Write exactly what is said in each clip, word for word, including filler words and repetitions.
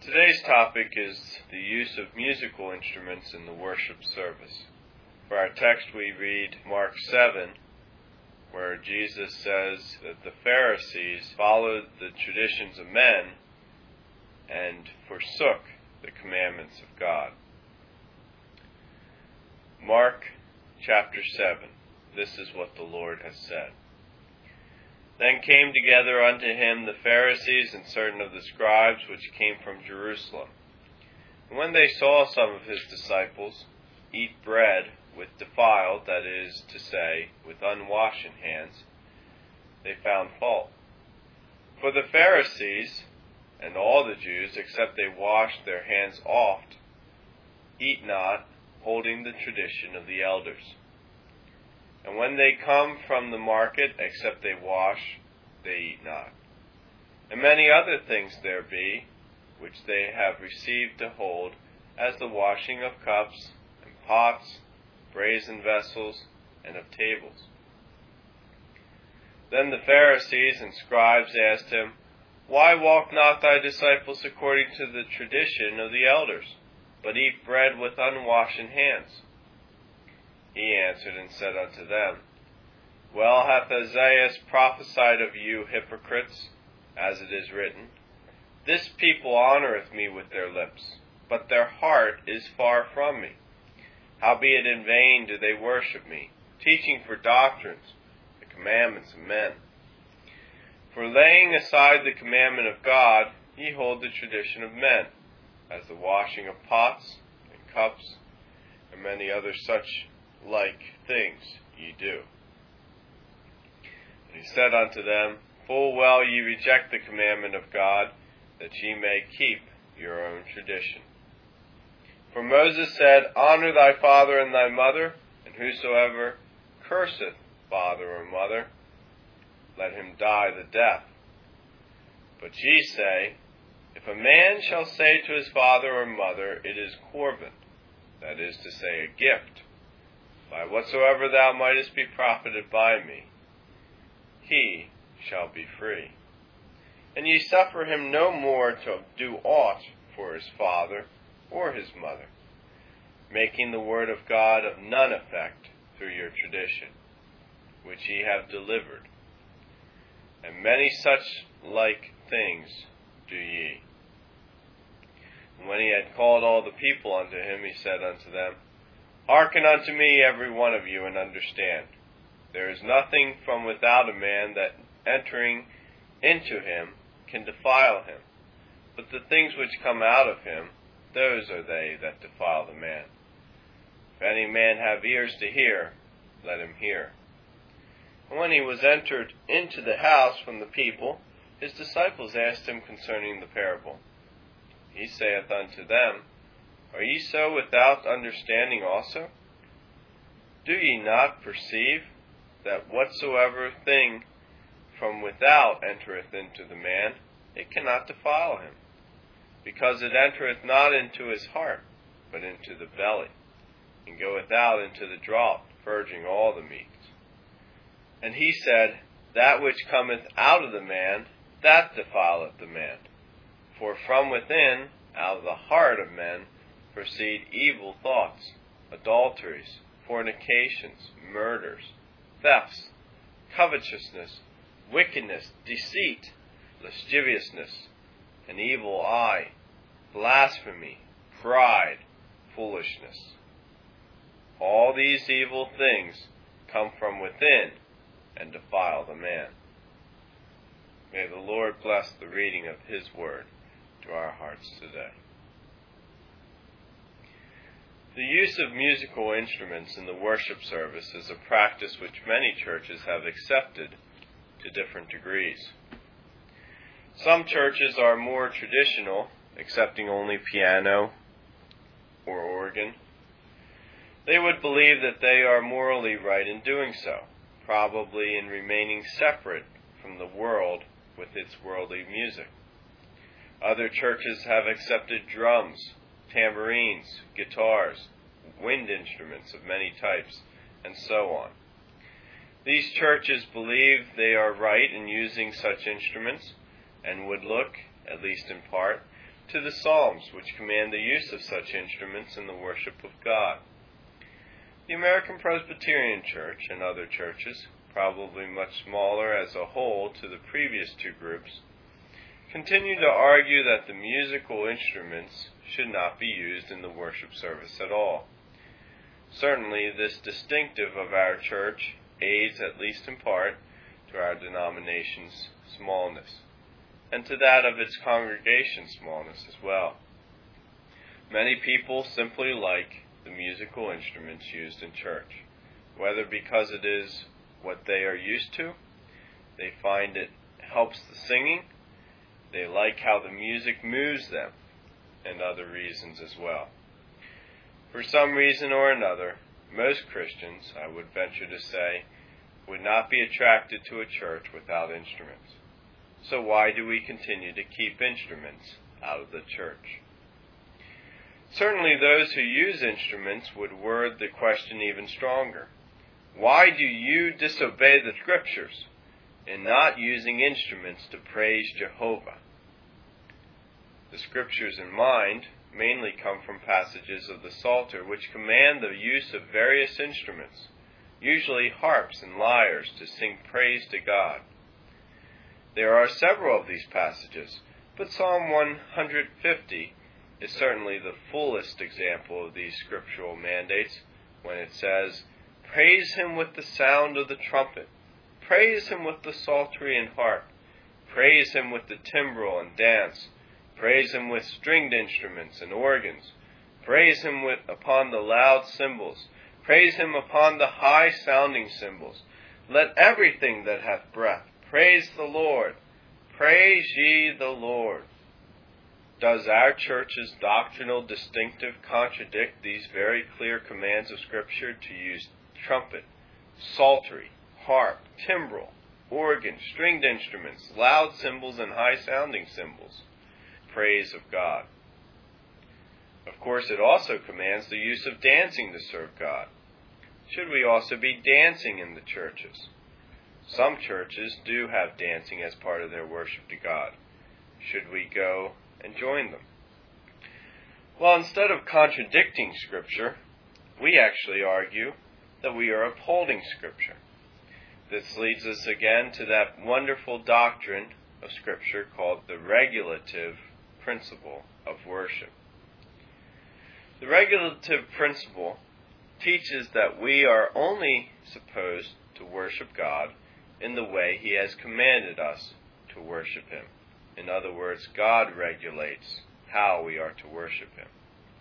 Today's topic is the use of musical instruments in the worship service. For our text we read Mark seven, where Jesus says that the Pharisees followed the traditions of men and forsook the commandments of God. Mark chapter seven. This is what the Lord has said. Then came together unto him the Pharisees and certain of the scribes which came from Jerusalem. And when they saw some of his disciples eat bread with defiled, that is to say, with unwashen hands, they found fault. For the Pharisees and all the Jews, except they wash their hands oft, eat not, holding the tradition of the elders. And when they come from the market, except they wash, they eat not. And many other things there be, which they have received to hold, as the washing of cups, and pots, brazen vessels, and of tables. Then the Pharisees and scribes asked him, Why walk not thy disciples according to the tradition of the elders, but eat bread with unwashen hands? He answered and said unto them, Well hath Isaiah prophesied of you hypocrites, as it is written, This people honoureth me with their lips, but their heart is far from me. Howbeit in vain do they worship me, teaching for doctrines the commandments of men. For laying aside the commandment of God, ye hold the tradition of men, as the washing of pots and cups, and many other such like things ye do. And he said unto them, Full well ye reject the commandment of God, that ye may keep your own tradition. For Moses said, Honour thy father and thy mother, and whosoever curseth father or mother, let him die the death. But ye say, If a man shall say to his father or mother, It is Corban, that is to say, a gift, by whatsoever thou mightest be profited by me, he shall be free. And ye suffer him no more to do aught for his father or his mother, making the word of God of none effect through your tradition, which ye have delivered. And many such like things do ye. And when he had called all the people unto him, he said unto them, Hearken unto me, every one of you, and understand. There is nothing from without a man that entering into him can defile him, but the things which come out of him, those are they that defile the man. If any man have ears to hear, let him hear. And when he was entered into the house from the people, his disciples asked him concerning the parable. He saith unto them, Are ye so without understanding also? Do ye not perceive that whatsoever thing from without entereth into the man, it cannot defile him, because it entereth not into his heart, but into the belly, and goeth out into the draught, purging all the meats? And he said, That which cometh out of the man, that defileth the man. For from within, out of the heart of men, proceed evil thoughts, adulteries, fornications, murders, thefts, covetousness, wickedness, deceit, lasciviousness, an evil eye, blasphemy, pride, foolishness. All these evil things come from within and defile the man. May the Lord bless the reading of his word to our hearts today. The use of musical instruments in the worship service is a practice which many churches have accepted to different degrees. Some churches are more traditional, accepting only piano or organ. They would believe that they are morally right in doing so, probably in remaining separate from the world with its worldly music. Other churches have accepted drums, tambourines, guitars, wind instruments of many types, and so on. These churches believe they are right in using such instruments, and would look, at least in part, to the Psalms, which command the use of such instruments in the worship of God. The American Presbyterian Church and other churches, probably much smaller as a whole to the previous two groups, continue to argue that the musical instruments should not be used in the worship service at all. Certainly, this distinctive of our church aids, at least in part, to our denomination's smallness, and to that of its congregation's smallness as well. Many people simply like the musical instruments used in church, whether because it is what they are used to, they find it helps the singing, they like how the music moves them, and other reasons as well. For some reason or another, most Christians, I would venture to say, would not be attracted to a church without instruments. So why do we continue to keep instruments out of the church? Certainly those who use instruments would word the question even stronger. Why do you disobey the Scriptures in not using instruments to praise Jehovah? The Scriptures in mind mainly come from passages of the Psalter which command the use of various instruments, usually harps and lyres, to sing praise to God. There are several of these passages, but Psalm one hundred fifty is certainly the fullest example of these scriptural mandates when it says, "Praise him with the sound of the trumpet, praise him with the psaltery and harp, praise him with the timbrel and dance, praise him with stringed instruments and organs, praise him with, upon the loud cymbals, praise him upon the high-sounding cymbals. Let everything that hath breath praise the Lord. Praise ye the Lord." Does our church's doctrinal distinctive contradict these very clear commands of Scripture to use trumpet, psaltery, harp, timbrel, organ, stringed instruments, loud cymbals, and high-sounding cymbals? Praise of God. Of course, it also commands the use of dancing to serve God. Should we also be dancing in the churches? Some churches do have dancing as part of their worship to God. Should we go and join them? Well, instead of contradicting Scripture, we actually argue that we are upholding Scripture. This leads us again to that wonderful doctrine of Scripture called the regulative principle of worship. The regulative principle teaches that we are only supposed to worship God in the way He has commanded us to worship Him. In other words, God regulates how we are to worship Him.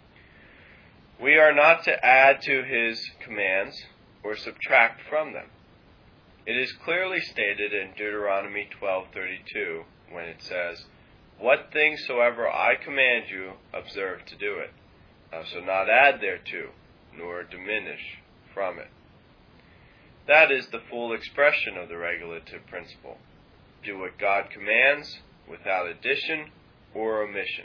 We are not to add to His commands or subtract from them. It is clearly stated in Deuteronomy twelve thirty-two when it says, "What things soever I command you, observe to do it. Thou shalt not add thereto, nor diminish from it." That is the full expression of the regulative principle. Do what God commands, without addition or omission.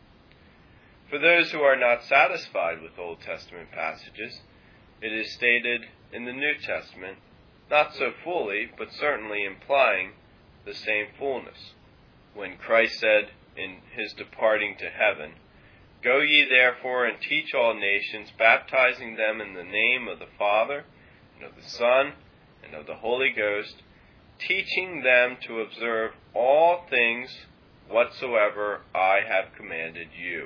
For those who are not satisfied with Old Testament passages, it is stated in the New Testament, not so fully, but certainly implying the same fullness, when Christ said in His departing to heaven, "Go ye therefore and teach all nations, baptizing them in the name of the Father, and of the Son, and of the Holy Ghost, teaching them to observe all things whatsoever I have commanded you."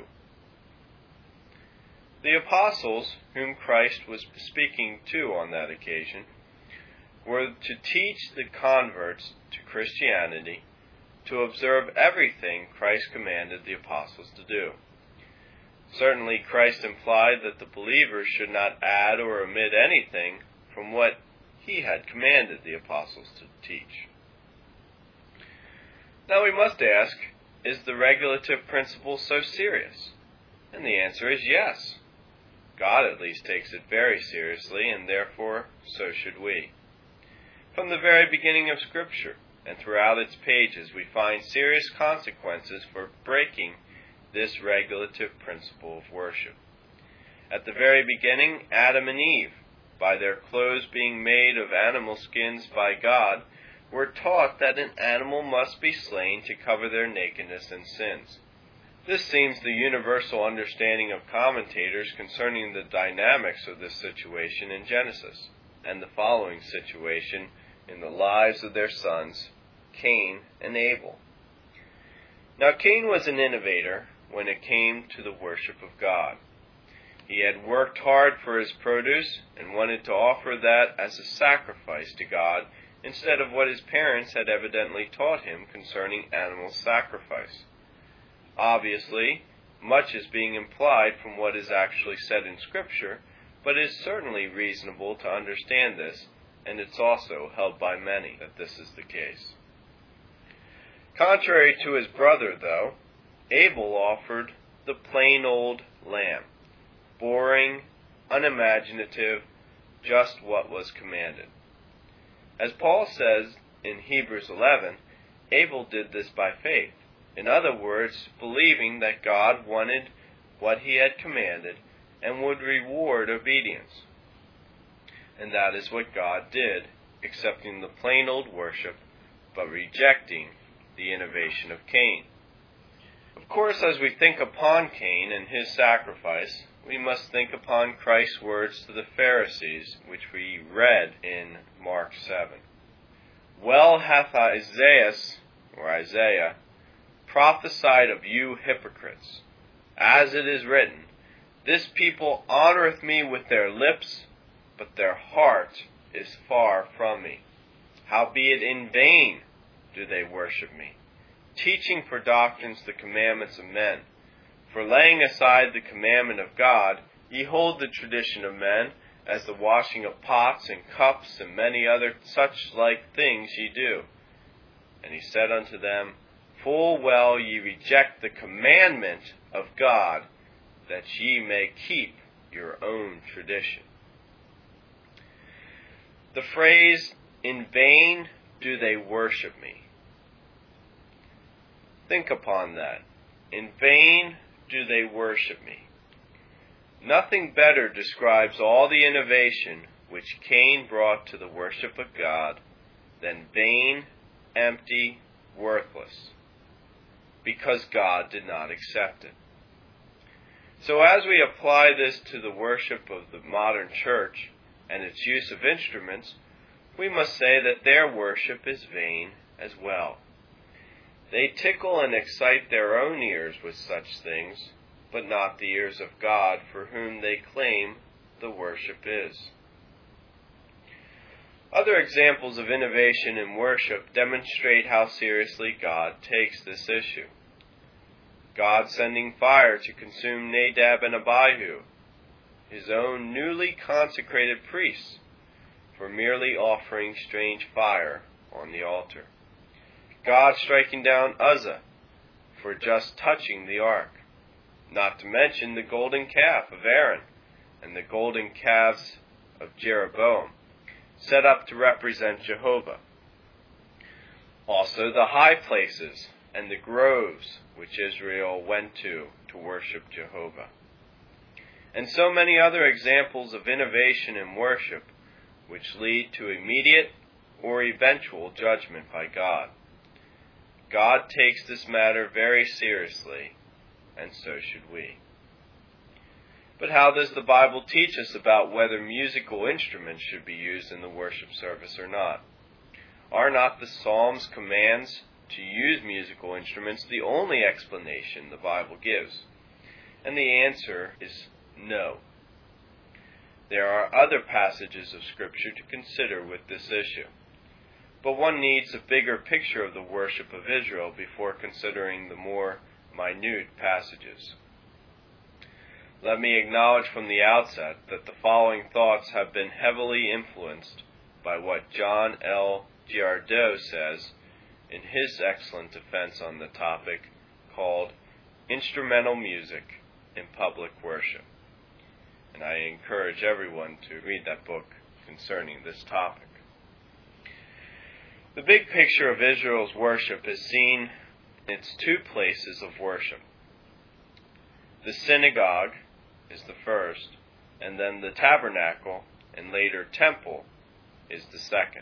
The apostles, whom Christ was speaking to on that occasion, were to teach the converts to Christianity to observe everything Christ commanded the apostles to do. Certainly Christ implied that the believers should not add or omit anything from what He had commanded the apostles to teach. Now we must ask, is the regulative principle so serious? And the answer is yes. God at least takes it very seriously, and therefore so should we. From the very beginning of Scripture and throughout its pages, we find serious consequences for breaking this regulative principle of worship. At the very beginning, Adam and Eve, by their clothes being made of animal skins by God, were taught that an animal must be slain to cover their nakedness and sins. This seems the universal understanding of commentators concerning the dynamics of this situation in Genesis, and the following situation in the lives of their sons, Cain and Abel. Now Cain was an innovator when it came to the worship of God. He had worked hard for his produce and wanted to offer that as a sacrifice to God instead of what his parents had evidently taught him concerning animal sacrifice. Obviously, much is being implied from what is actually said in Scripture, but it is certainly reasonable to understand this, and it's also held by many that this is the case. Contrary to his brother, though, Abel offered the plain old lamb, boring, unimaginative, just what was commanded. As Paul says in Hebrews eleven, Abel did this by faith. In other words, believing that God wanted what he had commanded and would reward obedience. And that is what God did, accepting the plain old worship, but rejecting the innovation of Cain. Of course, as we think upon Cain and his sacrifice, we must think upon Christ's words to the Pharisees, which we read in Mark seven. Well hath Isaiah, or Isaiah, prophesied of you hypocrites, as it is written, This people honoreth me with their lips, but their heart is far from me. Howbeit in vain do they worship me, teaching for doctrines the commandments of men. For laying aside the commandment of God, ye hold the tradition of men, as the washing of pots and cups and many other such like things ye do. And he said unto them, Full well ye reject the commandment of God, that ye may keep your own tradition. The phrase, in vain do they worship me. Think upon that. In vain do they worship me. Nothing better describes all the innovation which Cain brought to the worship of God than vain, empty, worthless, because God did not accept it. So as we apply this to the worship of the modern church and its use of instruments, we must say that their worship is vain as well. They tickle and excite their own ears with such things, but not the ears of God, for whom they claim the worship is. Other examples of innovation in worship demonstrate how seriously God takes this issue. God sending fire to consume Nadab and Abihu, his own newly consecrated priests, for merely offering strange fire on the altar. God striking down Uzzah for just touching the ark, not to mention the golden calf of Aaron and the golden calves of Jeroboam, set up to represent Jehovah. Also the high places and the groves which Israel went to to worship Jehovah. And so many other examples of innovation in worship which lead to immediate or eventual judgment by God. God takes this matter very seriously, and so should we. But how does the Bible teach us about whether musical instruments should be used in the worship service or not? Are not the Psalms' commands to use musical instruments the only explanation the Bible gives? And the answer is no. There are other passages of Scripture to consider with this issue, but one needs a bigger picture of the worship of Israel before considering the more minute passages. Let me acknowledge from the outset that the following thoughts have been heavily influenced by what John L. Giardeau says in his excellent defense on the topic called Instrumental Music in Public Worship. And I encourage everyone to read that book concerning this topic. The big picture of Israel's worship is seen in its two places of worship. The synagogue is the first, and then the tabernacle and later temple is the second.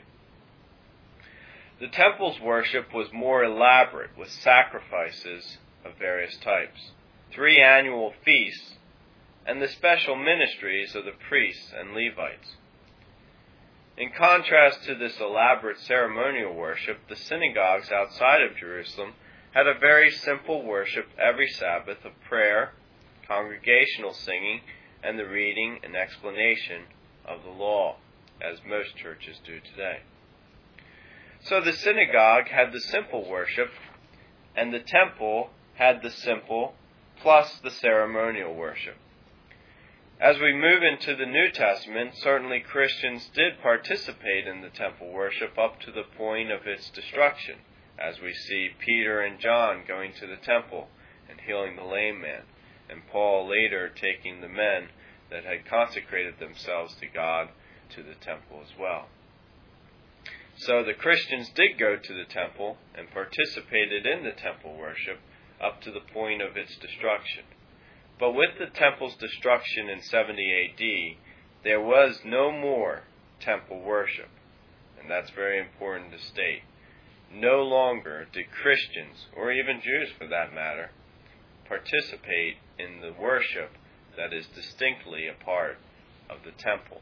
The temple's worship was more elaborate with sacrifices of various types. three annual feasts, and the special ministries of the priests and Levites. In contrast to this elaborate ceremonial worship, the synagogues outside of Jerusalem had a very simple worship every Sabbath of prayer, congregational singing, and the reading and explanation of the law, as most churches do today. So the synagogue had the simple worship, and the temple had the simple plus the ceremonial worship. As we move into the New Testament, certainly Christians did participate in the temple worship up to the point of its destruction, as we see Peter and John going to the temple and healing the lame man, and Paul later taking the men that had consecrated themselves to God to the temple as well. So the Christians did go to the temple and participated in the temple worship up to the point of its destruction. But with the temple's destruction in seventy A D, there was no more temple worship. And that's very important to state. No longer did Christians, or even Jews for that matter, participate in the worship that is distinctly a part of the temple.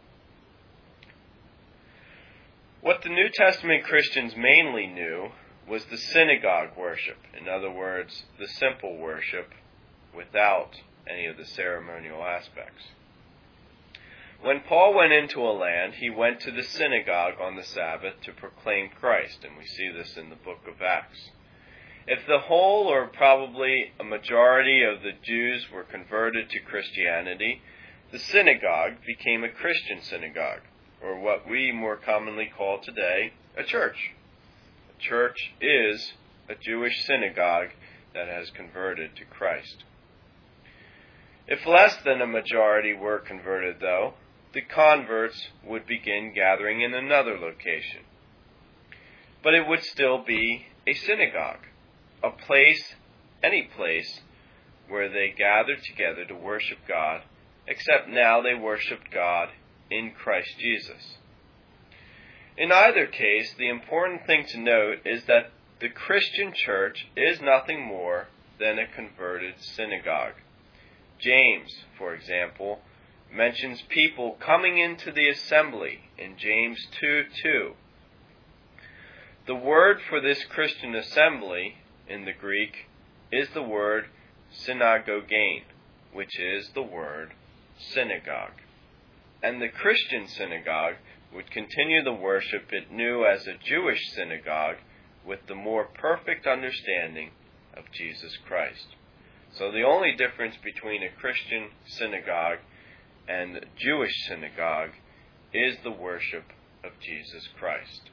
What the New Testament Christians mainly knew was the synagogue worship. In other words, the simple worship without any of the ceremonial aspects. When Paul went into a land, he went to the synagogue on the Sabbath to proclaim Christ, and we see this in the book of Acts. If the whole, or probably a majority of the Jews were converted to Christianity, the synagogue became a Christian synagogue, or what we more commonly call today a church. A church is a Jewish synagogue that has converted to Christ. If less than a majority were converted, though, the converts would begin gathering in another location. But it would still be a synagogue, a place, any place, where they gathered together to worship God, except now they worshiped God in Christ Jesus. In either case, the important thing to note is that the Christian church is nothing more than a converted synagogue. James, for example, mentions people coming into the assembly in James two two. The word for this Christian assembly in the Greek is the word synagogein, which is the word synagogue. And the Christian synagogue would continue the worship it knew as a Jewish synagogue with the more perfect understanding of Jesus Christ. So the only difference between a Christian synagogue and a Jewish synagogue is the worship of Jesus Christ.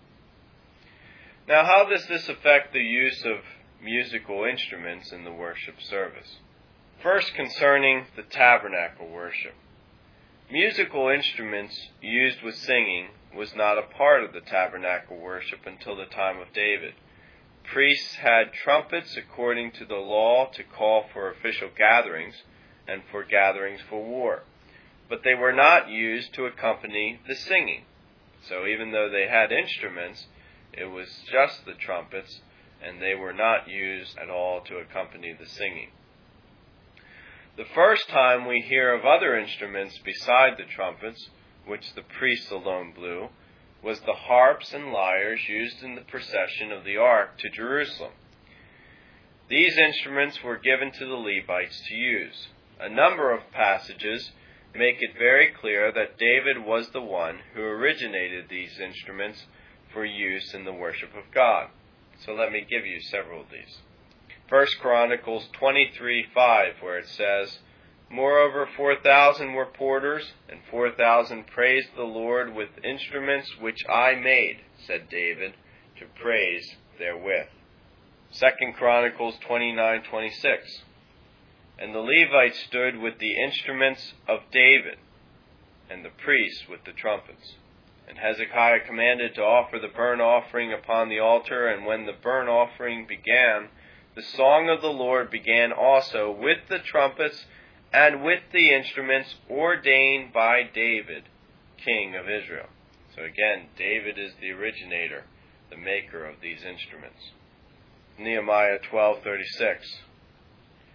Now, how does this affect the use of musical instruments in the worship service? First, concerning the tabernacle worship. Musical instruments used with singing was not a part of the tabernacle worship until the time of David. Priests had trumpets according to the law to call for official gatherings and for gatherings for war. But they were not used to accompany the singing. So even though they had instruments, it was just the trumpets, and they were not used at all to accompany the singing. The first time we hear of other instruments beside the trumpets, which the priests alone blew, was the harps and lyres used in the procession of the ark to Jerusalem. These instruments were given to the Levites to use. A number of passages make it very clear that David was the one who originated these instruments for use in the worship of God. So let me give you several of these. First Chronicles twenty-three five, where it says, "Moreover, four thousand were porters, and four thousand praised the Lord with instruments which I made," said David, "to praise therewith." Second Chronicles twenty-nine twenty-six, "And the Levites stood with the instruments of David, and the priests with the trumpets. And Hezekiah commanded to offer the burnt offering upon the altar, and when the burnt offering began, the song of the Lord began also with the trumpets and with the instruments ordained by David, king of Israel." So again, David is the originator, the maker of these instruments. Nehemiah twelve thirty-six,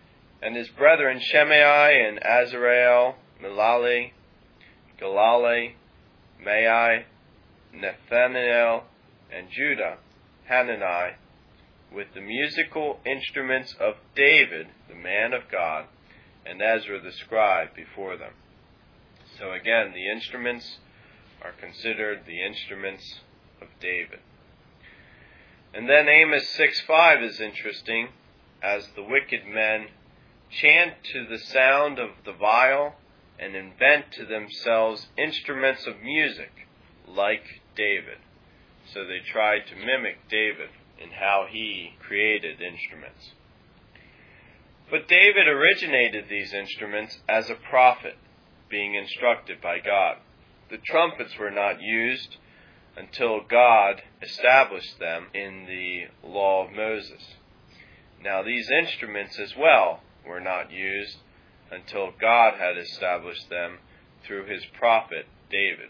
And his brethren Shimei and Azareel, Milali, Galali, Mai, Nathanael, and Judah, Hanani, with the musical instruments of David, the man of God, and Ezra the scribe before them. So again, the instruments are considered the instruments of David. And then Amos six five is interesting, as the wicked men chant to the sound of the viol and invent to themselves instruments of music like David. So they tried to mimic David in how he created instruments. But David originated these instruments as a prophet, being instructed by God. The trumpets were not used until God established them in the law of Moses. Now these instruments as well were not used until God had established them through his prophet David.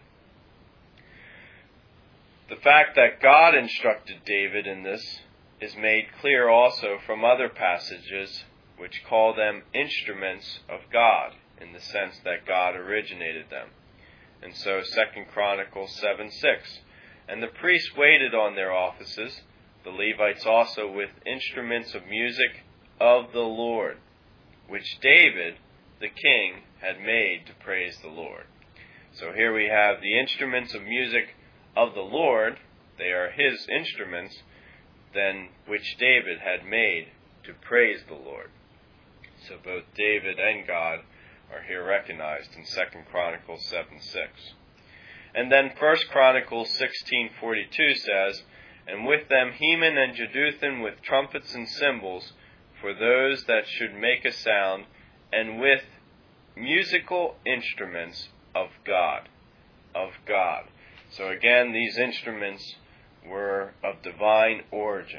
The fact that God instructed David in this is made clear also from other passages which call them instruments of God, in the sense that God originated them. And so Second Chronicles seven six, and the priests waited on their offices, the Levites also, with instruments of music of the Lord, which David, the king, had made to praise the Lord. So here we have the instruments of music of the Lord, they are his instruments, then which David had made to praise the Lord. So both David and God are here recognized in Second Chronicles seven six. And then First Chronicles sixteen forty-two says, and with them Heman and Jeduthun with trumpets and cymbals for those that should make a sound, and with musical instruments of God. Of God. So again, these instruments were of divine origin.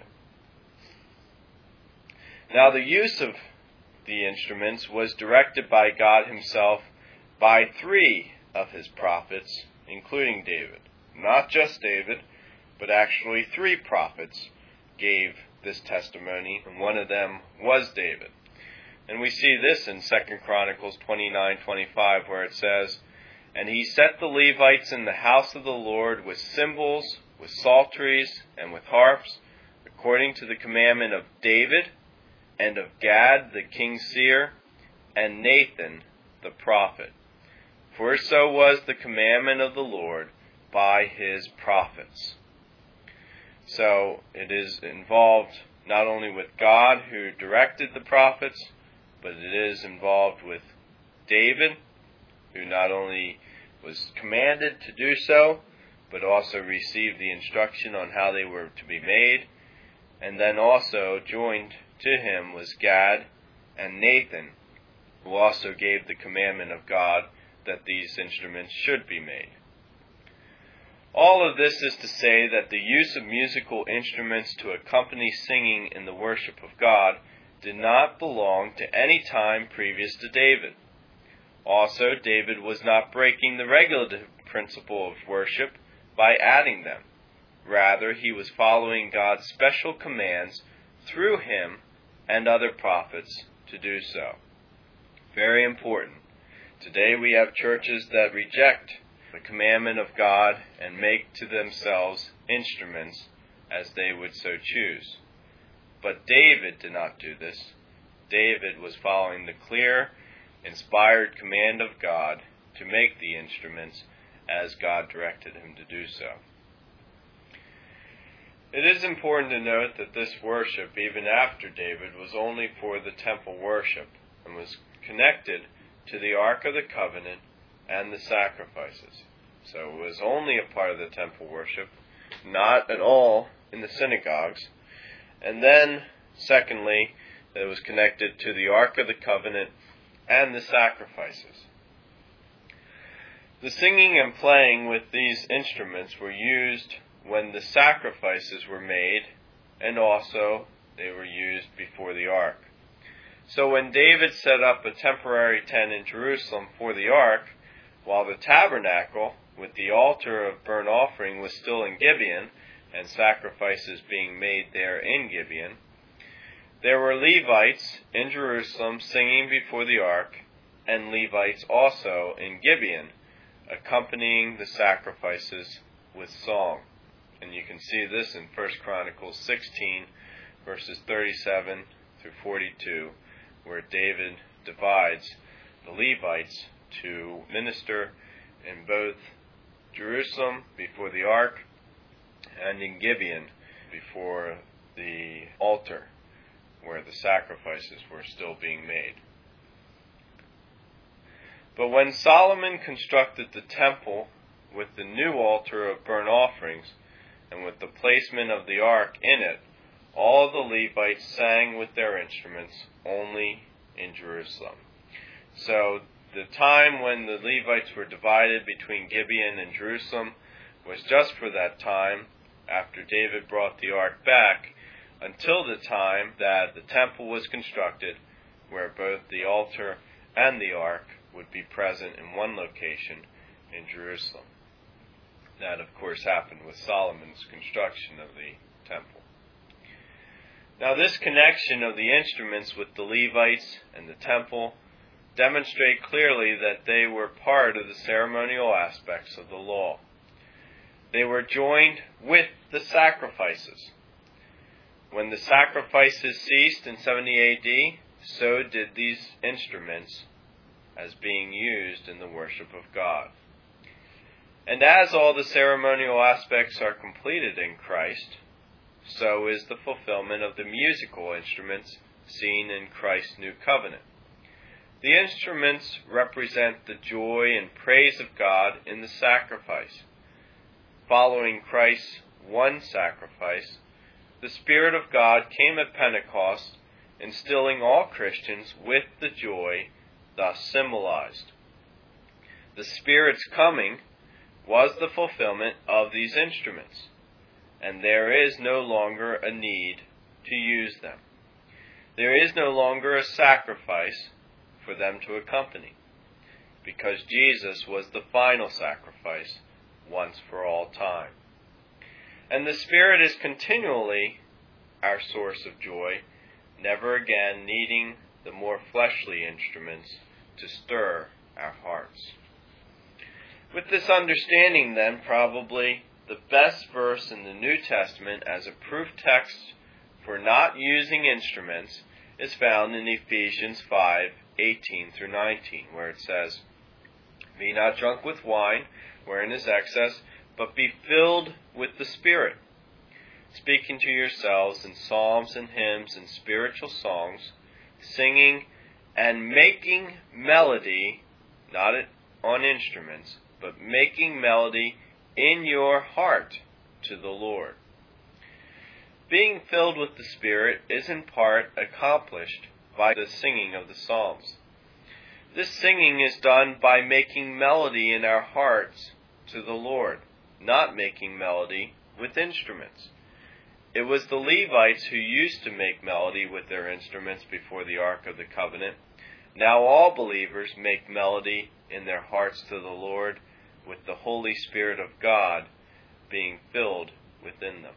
Now the use of the instruments was directed by God himself by three of his prophets, including David. Not just David, but actually three prophets gave this testimony, and one of them was David. And we see this in Second Chronicles twenty-nine twenty-five, where it says, and he set the Levites in the house of the Lord with cymbals, with psalteries, and with harps, according to the commandment of David, and of Gad the king's seer, and Nathan the prophet. For so was the commandment of the Lord by his prophets. So it is involved not only with God who directed the prophets, but it is involved with David, who not only was commanded to do so, but also received the instruction on how they were to be made. And then also joined to him was Gad and Nathan, who also gave the commandment of God that these instruments should be made. All of this is to say that the use of musical instruments to accompany singing in the worship of God did not belong to any time previous to David. Also, David was not breaking the regulative principle of worship by adding them. Rather, he was following God's special commands through him and other prophets to do so. Very important. Today we have churches that reject the commandment of God and make to themselves instruments as they would so choose. But David did not do this. David was following the clear, inspired command of God to make the instruments as God directed him to do so. It is important to note that this worship, even after David, was only for the temple worship and was connected to the Ark of the Covenant and the sacrifices. So it was only a part of the temple worship, not at all in the synagogues. And then, secondly, it was connected to the Ark of the Covenant and the sacrifices. The singing and playing with these instruments were used when the sacrifices were made, and also they were used before the ark. So when David set up a temporary tent in Jerusalem for the ark, while the tabernacle with the altar of burnt offering was still in Gibeon, and sacrifices being made there in Gibeon, There were Levites in Jerusalem singing before the ark, and Levites also in Gibeon, accompanying the sacrifices with song. And you can see this in First Chronicles sixteen, verses thirty-seven through forty-two, where David divides the Levites to minister in both Jerusalem before the ark and in Gibeon before the altar where the sacrifices were still being made. But when Solomon constructed the temple with the new altar of burnt offerings and with the placement of the ark in it, all the Levites sang with their instruments only in Jerusalem. So the time when the Levites were divided between Gibeon and Jerusalem was just for that time after David brought the ark back until the time that the temple was constructed, where both the altar and the ark would be present in one location in Jerusalem. That, of course, happened with Solomon's construction of the temple. Now, this connection of the instruments with the Levites and the temple demonstrate clearly that they were part of the ceremonial aspects of the law. They were joined with the sacrifices. When the sacrifices ceased in seventy A D, so did these instruments as being used in the worship of God. And as all the ceremonial aspects are completed in Christ, so is the fulfillment of the musical instruments seen in Christ's new covenant. The instruments represent the joy and praise of God in the sacrifice. Following Christ's one sacrifice, the Spirit of God came at Pentecost, instilling all Christians with the joy thus symbolized. The Spirit's coming was the fulfillment of these instruments, and there is no longer a need to use them. There is no longer a sacrifice for them to accompany, because Jesus was the final sacrifice once for all time. And the Spirit is continually our source of joy, never again needing the more fleshly instruments to stir our hearts. With this understanding, then, probably the best verse in the New Testament as a proof text for not using instruments is found in Ephesians five, eighteen through nineteen, where it says, "Be not drunk with wine, wherein is excess, but be filled with the Spirit, speaking to yourselves in psalms and hymns and spiritual songs, singing and making melody," not on instruments, but making melody in your heart to the Lord. Being filled with the Spirit is in part accomplished by the singing of the Psalms. This singing is done by making melody in our hearts to the Lord, not making melody with instruments. It was the Levites who used to make melody with their instruments before the Ark of the Covenant. Now all believers make melody in their hearts to the Lord, with the Holy Spirit of God being filled within them.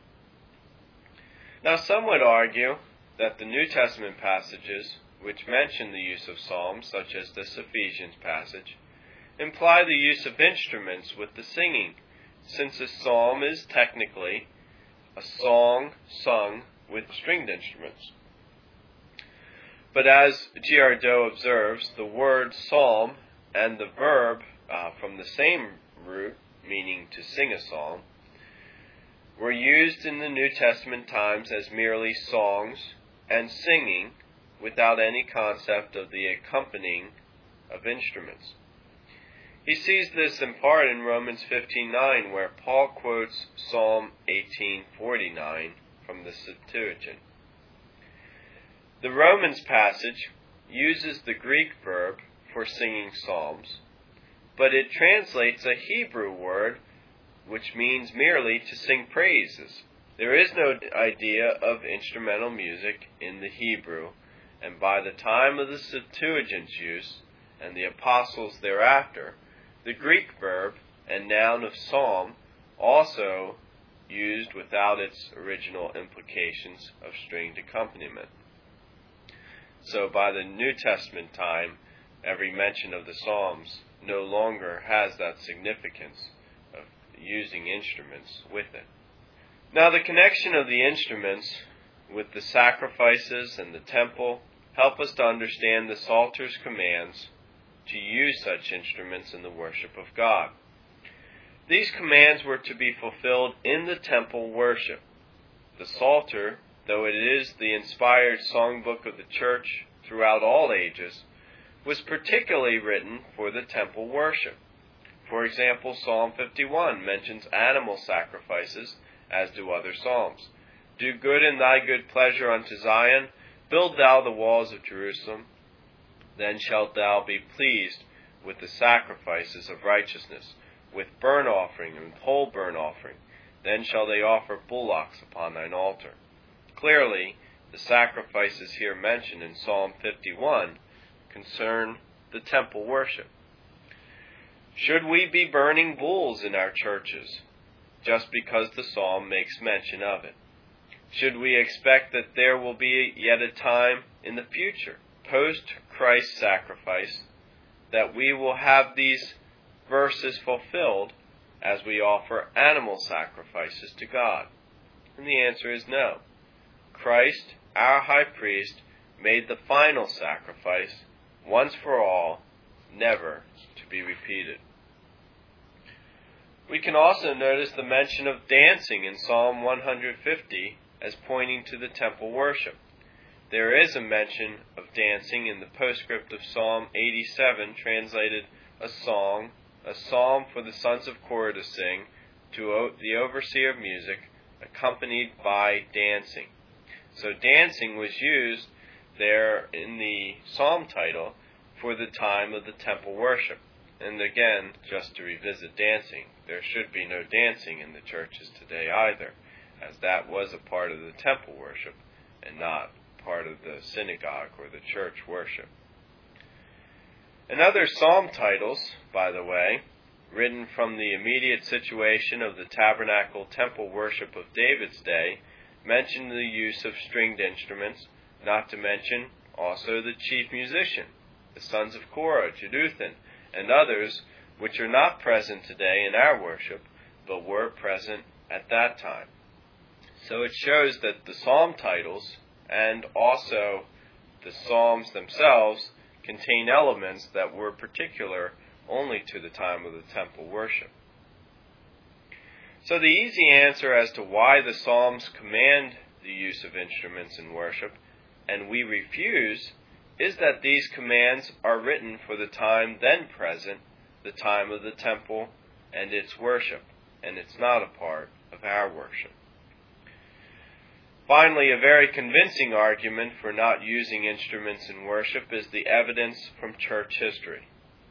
Now some would argue that the New Testament passages which mention the use of psalms, such as this Ephesians passage, imply the use of instruments with the singing, since a psalm is technically a song sung with stringed instruments. But as Girardot observes, the word psalm and the verb uh, from the same root, meaning to sing a psalm, were used in the New Testament times as merely songs and singing without any concept of the accompanying of instruments. He sees this in part in Romans fifteen nine, where Paul quotes Psalm eighteen forty-nine from the Septuagint. The Romans passage uses the Greek verb for singing psalms, but it translates a Hebrew word which means merely to sing praises. There is no idea of instrumental music in the Hebrew, and by the time of the Septuagint's use and the apostles thereafter, the Greek verb and noun of psalm also used without its original implications of stringed accompaniment. So by the New Testament time, every mention of the Psalms no longer has that significance of using instruments with it. Now the connection of the instruments with the sacrifices and the temple help us to understand the Psalter's commands to use such instruments in the worship of God. These commands were to be fulfilled in the temple worship. The Psalter, though it is the inspired songbook of the church throughout all ages, was particularly written for the temple worship. For example, Psalm fifty-one mentions animal sacrifices, as do other psalms. Do good in thy good pleasure unto Zion, build thou the walls of Jerusalem, then shalt thou be pleased with the sacrifices of righteousness, with burnt offering and whole burnt offering. Then shall they offer bullocks upon thine altar. Clearly, the sacrifices here mentioned in Psalm fifty-one concern the temple worship. Should we be burning bulls in our churches just because the psalm makes mention of it? Should we expect that there will be yet a time in the future, post-Christ's sacrifice, that we will have these verses fulfilled as we offer animal sacrifices to God? And the answer is no. Christ, our high priest, made the final sacrifice once for all, never to be repeated. We can also notice the mention of dancing in Psalm one hundred fifty as pointing to the temple worship. There is a mention of dancing in the postscript of Psalm eighty-seven, translated a song, a psalm for the sons of Korah to sing, to the overseer of music, accompanied by dancing. So dancing was used there in the psalm title for the time of the temple worship. And again, just to revisit dancing, there should be no dancing in the churches today either, as that was a part of the temple worship and not part of the synagogue or the church worship. And other psalm titles, by the way, written from the immediate situation of the tabernacle temple worship of David's day, mention the use of stringed instruments, not to mention also the chief musician, the sons of Korah, Jeduthun, and others which are not present today in our worship, but were present at that time. So it shows that the psalm titles and also the psalms themselves contain elements that were particular only to the time of the temple worship. So the easy answer as to why the psalms command the use of instruments in worship, and we refuse, is that these commands are written for the time then present, the time of the temple and its worship, and it's not a part of our worship. Finally, a very convincing argument for not using instruments in worship is the evidence from church history.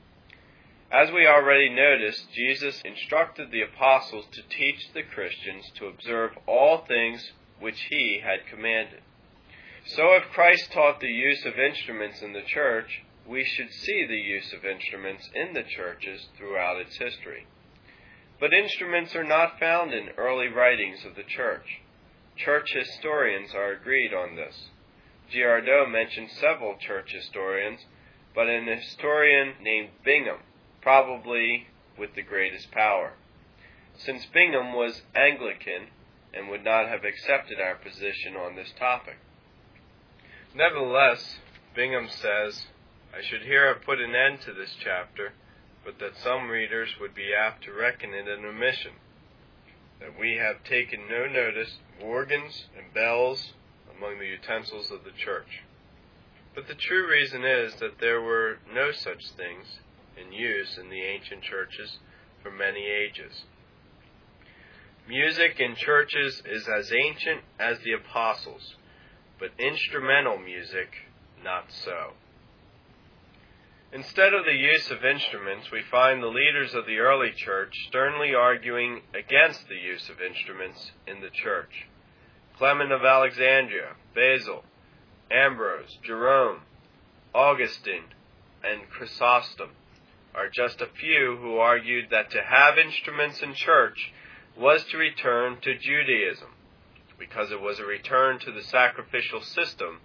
As we already noticed, Jesus instructed the apostles to teach the Christians to observe all things which he had commanded. So if Christ taught the use of instruments in the church, we should see the use of instruments in the churches throughout its history. But instruments are not found in early writings of the church. Church historians are agreed on this. Girardot mentions several church historians, but an historian named Bingham, probably with the greatest power, since Bingham was Anglican and would not have accepted our position on this topic. Nevertheless, Bingham says, I should here have put an end to this chapter, but that some readers would be apt to reckon it an omission, that we have taken no notice of organs and bells among the utensils of the church. But the true reason is that there were no such things in use in the ancient churches for many ages. Music in churches is as ancient as the apostles, but instrumental music not so. Instead of the use of instruments, we find the leaders of the early church sternly arguing against the use of instruments in the church. Clement of Alexandria, Basil, Ambrose, Jerome, Augustine, and Chrysostom are just a few who argued that to have instruments in church was to return to Judaism, because it was a return to the sacrificial system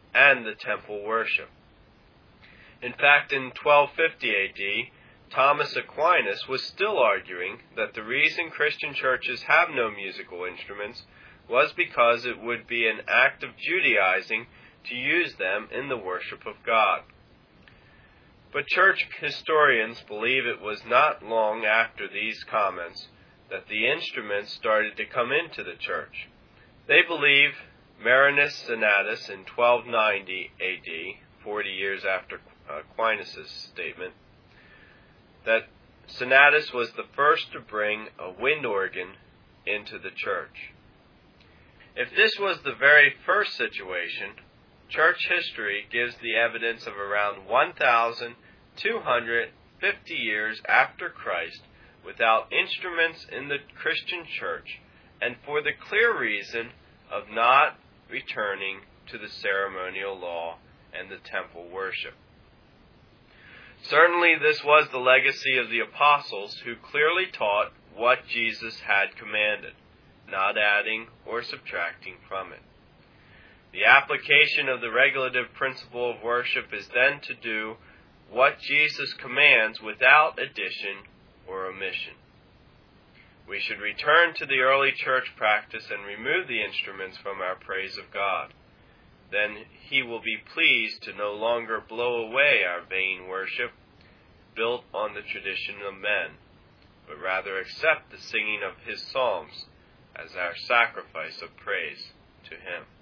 and the temple worship. In fact, in twelve fifty A D, Thomas Aquinas was still arguing that the reason Christian churches have no musical instruments was because it would be an act of Judaizing to use them in the worship of God. But church historians believe it was not long after these comments that the instruments started to come into the church. They believe Marinus Senatus in twelve ninety A D, forty years after Aquinas' statement, that Senatus was the first to bring a wind organ into the church. If this was the very first situation, church history gives the evidence of around one thousand two hundred fifty years after Christ without instruments in the Christian church, and for the clear reason of not returning to the ceremonial law and the temple worship. Certainly this was the legacy of the apostles, who clearly taught what Jesus had commanded, not adding or subtracting from it. The application of the regulative principle of worship is then to do what Jesus commands without addition or omission. We should return to the early church practice and remove the instruments from our praise of God. Then he will be pleased to no longer blow away our vain worship built on the tradition of men, but rather accept the singing of his psalms as our sacrifice of praise to him.